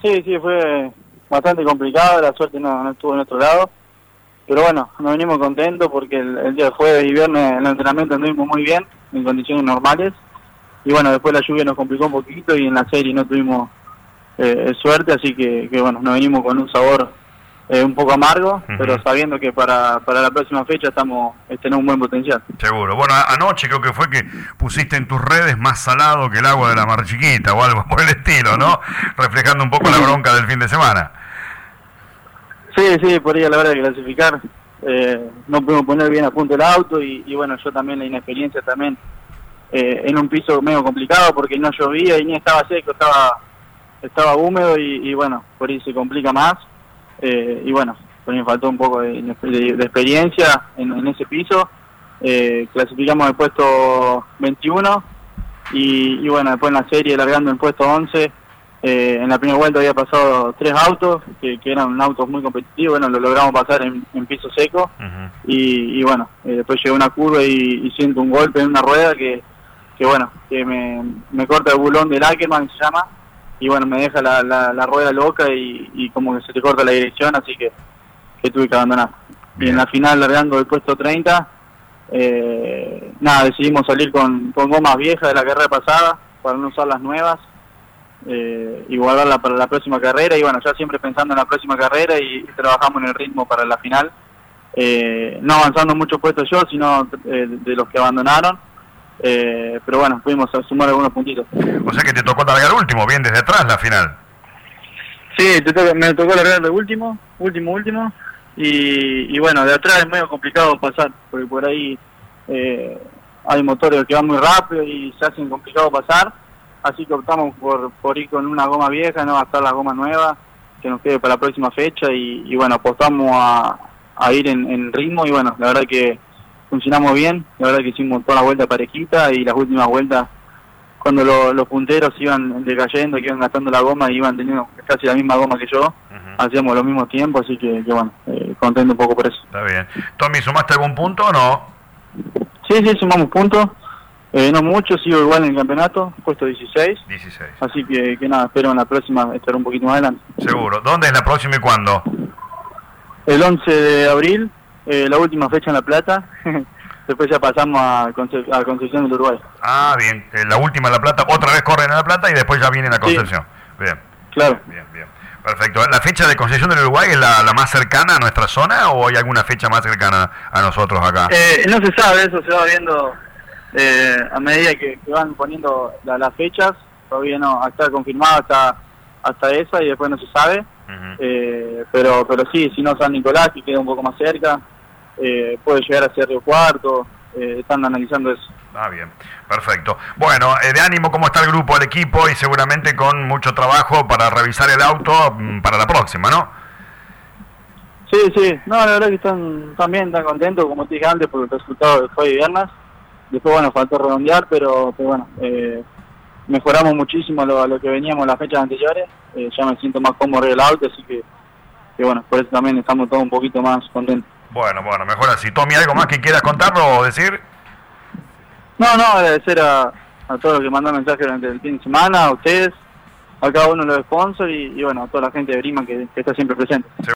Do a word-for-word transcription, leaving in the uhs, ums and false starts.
Sí, sí, fue bastante complicado, la suerte no, no estuvo en nuestro lado, pero bueno, nos venimos contentos porque el, el día de jueves y viernes en el entrenamiento anduvimos muy bien, en condiciones normales, y bueno, después la lluvia nos complicó un poquito y en la serie no tuvimos eh, suerte, así que, que bueno, nos venimos con un sabor eh, un poco amargo, uh-huh. pero sabiendo que para, para la próxima fecha estamos eh, tenemos un buen potencial. Seguro. Bueno, anoche creo que fue que pusiste en tus redes más salado que el agua de la Mar Chiquita o algo por el estilo, ¿no? Reflejando un poco la bronca del fin de semana. Sí, sí, por ahí a la hora de clasificar eh, no pudimos poner bien a punto el auto y, y bueno, yo también la inexperiencia también eh, en un piso medio complicado porque no llovía y ni estaba seco, estaba estaba húmedo y, y bueno, por ahí se complica más eh, y bueno, por ahí me faltó un poco de, de, de experiencia en, en ese piso. Eh, clasificamos el puesto veintiuno y, y bueno, después en la serie largando el puesto once. Eh, en la primera vuelta había pasado tres autos que, que eran autos muy competitivos, bueno, lo logramos pasar en, en piso seco. Uh-huh. y, y bueno, eh, después llegué a una curva y, y siento un golpe en una rueda que, que bueno, que me, me corta el bulón del Ackerman, se llama, y bueno, me deja la, la, la rueda loca y, y como que se te corta la dirección, así que, que tuve que abandonar. Bien. Y en la final, largando el puesto treinta, eh, nada, decidimos salir con, con gomas viejas de la carrera pasada para no usar las nuevas. Eh, y guardarla para la próxima carrera y bueno, ya siempre pensando en la próxima carrera y, y trabajamos en el ritmo para la final, eh, no avanzando muchos puestos yo, sino eh, de los que abandonaron, eh, pero bueno, pudimos sumar algunos puntitos. O sea que te tocó largar último, bien desde atrás la final. Sí, te to me tocó largar de último, último, último, y, y bueno, de atrás es medio complicado pasar, porque por ahí eh, hay motores que van muy rápido y se hacen complicado pasar. Así que optamos por, por ir con una goma vieja, no gastar las gomas nuevas, que nos quede para la próxima fecha y, y bueno, apostamos a, a ir en, en ritmo y bueno, la verdad que funcionamos bien, la verdad que hicimos toda la vuelta parejita y las últimas vueltas cuando lo, los punteros iban decayendo, que iban gastando la goma y iban teniendo casi la misma goma que yo, uh-huh. hacíamos los mismos tiempos, así que, que bueno, eh, contento un poco por eso. Está bien. Tommy, ¿sumaste algún punto o no? Sí, sí, sumamos puntos. Eh, no mucho, sigo igual en el campeonato, puesto dieciséis. dieciséis. Así que, que nada, espero en la próxima estar un poquito más adelante. Seguro. ¿Dónde es la próxima y cuándo? El once de abril, eh, la última fecha en La Plata. Después ya pasamos a, Conce a Concepción del Uruguay. Ah, bien. Eh, la última en La Plata, otra vez corren en La Plata y después ya viene a Concepción. Sí. Bien. Claro. Bien, bien. Perfecto. ¿La fecha de Concepción del Uruguay es la, la más cercana a nuestra zona o hay alguna fecha más cercana a nosotros acá? Eh, no se sabe, eso se va viendo... Eh, a medida que, que van poniendo la, las fechas, todavía no está confirmado hasta hasta esa y después no se sabe, uh-huh. eh, pero pero sí, si no San Nicolás, que queda un poco más cerca, eh, puede llegar a ser Río Cuarto, eh, están analizando eso. Ah, bien, perfecto. Bueno, eh, de ánimo, ¿cómo está el grupo, el equipo? Y seguramente con mucho trabajo para revisar el auto para la próxima, ¿no? Sí, sí, no, la verdad que están, están bien, están contentos, como te dije antes, por el resultado de hoy viernes. Después, bueno, faltó redondear, pero, pero bueno, eh, mejoramos muchísimo lo, lo que veníamos las fechas anteriores. Eh, ya me siento más cómodo el auto, así que, que, bueno, por eso también estamos todos un poquito más contentos. Bueno, bueno, mejor así. Tommy, ¿algo más que quieras contarnos o decir? No, no, agradecer a, a todos los que mandan mensajes durante el fin de semana, a ustedes, a cada uno de los sponsors y, y bueno, a toda la gente de Brima que, que está siempre presente. Sí.